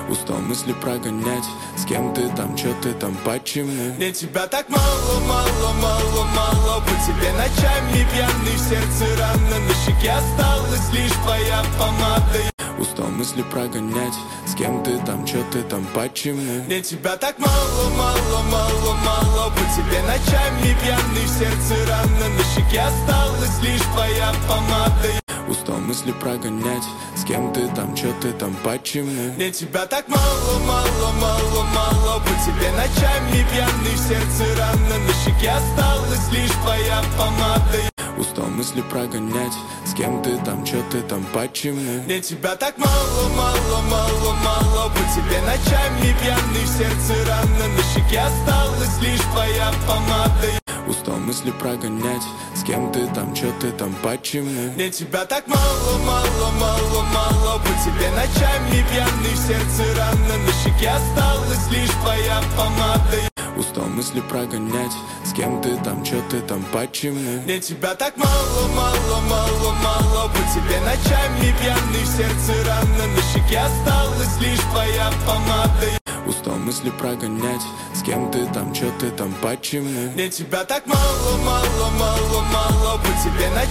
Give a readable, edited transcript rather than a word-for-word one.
Устал мысли прогонять, с кем ты там, чё ты там, почему? Мне тебя так мало, мало, мало, мало. По тебе ночами пьяный, в сердце рано. На щеке осталась лишь твоя помада. Устал мысли прогонять, с кем ты там, чё ты там, почему? Мне тебя так мало, мало, мало, мало. По тебе ночами пьяный, в сердце рано. На щеке осталась лишь твоя помада. Устал мысли прогонять, с кем ты там, чё ты там, почему? Мне тебя так мало, мало, мало, мало. По тебе ночами пьяный, в сердце рано. На щеке осталась лишь твоя помада. Устал мысли прогонять, с кем ты там, чё ты там, почему? Мне тебя так мало, мало, мало, мало. По тебе ночами пьяный, в сердце рано. На щеке осталась лишь твоя помада. Устал мысли прогонять, с кем ты там, чё ты там, почему? Мне тебя так мало, мало, мало, мало. По тебе ночами пьяный, в сердце рано. На щеке осталась лишь твоя помада. Устал мысли прогонять, с кем ты там, чё ты там, почему? Мне тебя так мало, мало, мало, мало. По тебе ночами пьяный, в сердце рано. На щеке осталась лишь твоя помада. Устал мысли прогонять, с кем ты там, чё ты там, почему? Мне тебя так мало, мало, мало, мало. По тебе